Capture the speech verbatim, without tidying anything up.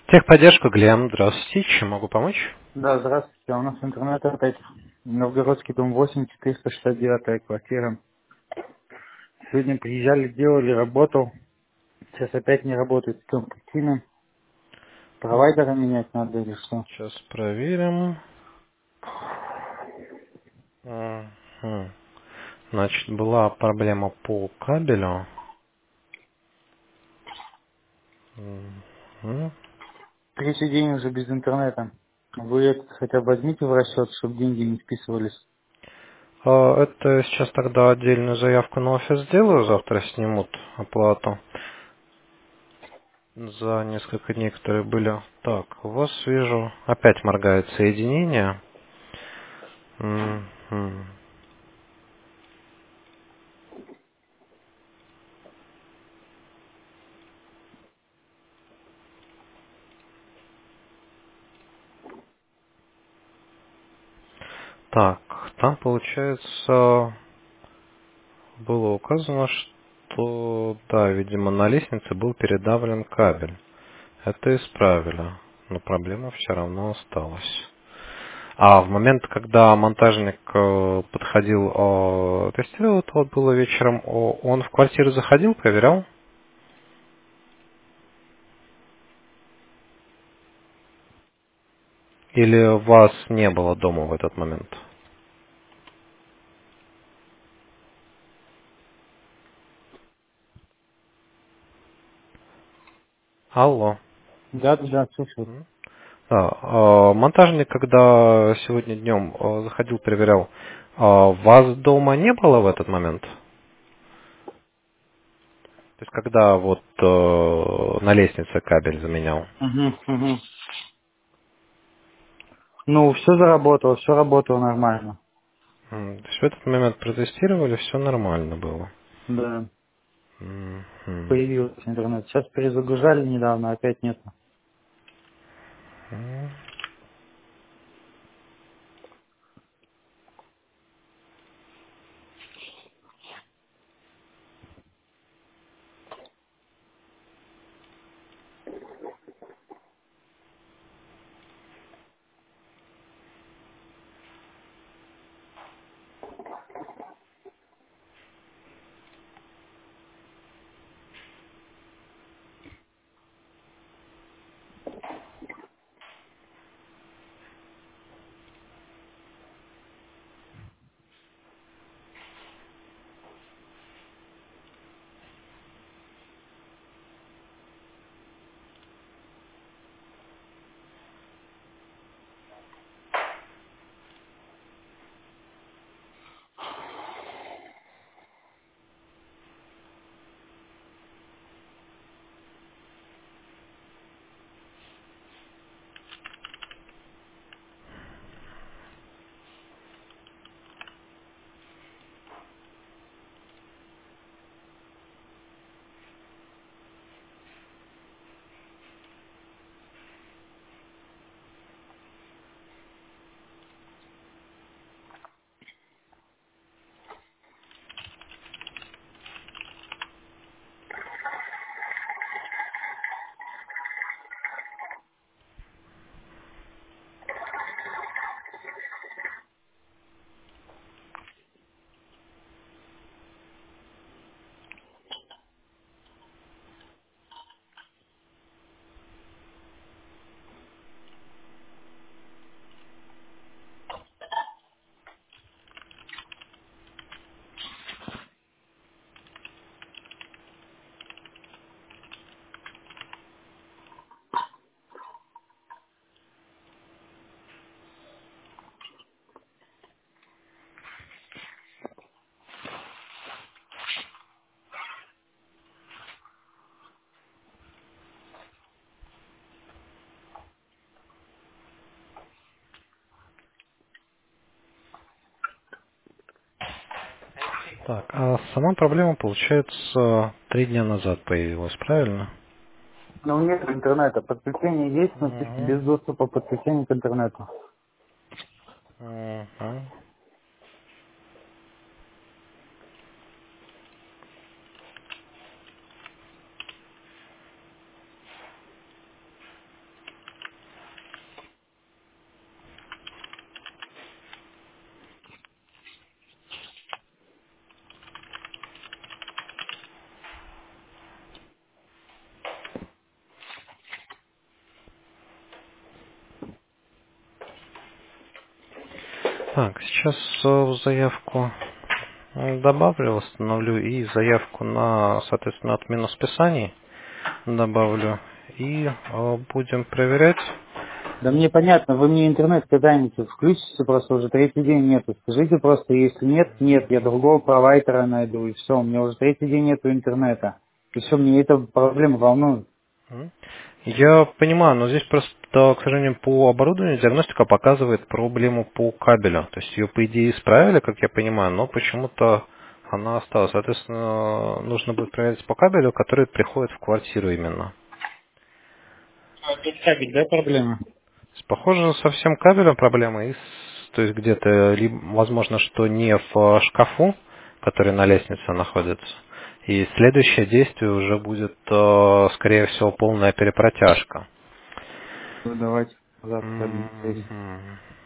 Техподдержка, Глем, здравствуйте, чем могу помочь? Да, здравствуйте. У нас интернет опять. Новгородский дом восемь, четыреста шестьдесят девятая квартира. Сегодня приезжали, делали, работал. Сейчас опять не работает. В чем причина? Провайдера менять надо или что? Сейчас проверим. Мгм. Значит, была проблема по кабелю. Мгм. Третий день уже без интернета. Вы это хотя бы возьмите в расчет, чтобы деньги не списывались. А, Это сейчас тогда отдельную заявку на офис сделаю, завтра снимут оплату за несколько дней, которые были. Так, у вас вижу, опять моргает соединение. Мгм. Так, там получается было указано, что, да, видимо, на лестнице был передавлен кабель. Это исправили, но проблема все равно осталась. А в момент, когда монтажник э, подходил, э, тестировал, это вот было вечером, о, он в квартиру заходил, проверял? Или вас не было дома в этот момент? Алло. Да, да, да, слушаю. Да, э, монтажник, когда сегодня днем э, заходил, проверял, э, вас дома не было в этот момент? То есть, когда вот э, на лестнице кабель заменял? Угу, угу. Ну, все заработало, все работало нормально. М, То есть в этот момент протестировали, все нормально было. Да, Мгм. появился интернет. Сейчас перезагружали недавно, опять нет. Так, а сама проблема, получается, три дня назад появилась, правильно? Но у нет интернета. Подключение есть, но чисто Угу. без доступа подключения к интернету. Угу. Так, сейчас э, в заявку э, добавлю, восстановлю и заявку на, соответственно, отмену списаний добавлю. И э, будем проверять. Да мне понятно, вы мне интернет когда-нибудь включите, просто уже третий день нету. Скажите просто, если нет, нет, я другого провайдера найду, и все, у меня уже третий день нету интернета. И все, мне эта проблема волнует. М. Я понимаю, но здесь просто, к сожалению, по оборудованию диагностика показывает проблему по кабелю. То есть ее, по идее, исправили, как я понимаю, но почему-то она осталась. Соответственно, нужно будет проверить по кабелю, который приходит в квартиру именно. Опять кабель, да, проблема? То есть, похоже, со всем кабелем проблема. И с- то есть где-то, либо, возможно, что не в э, шкафу, который на лестнице находится. И следующее действие уже будет, э, скорее всего, полная перепротяжка. Ну, давайте завтра Мгм. садимся.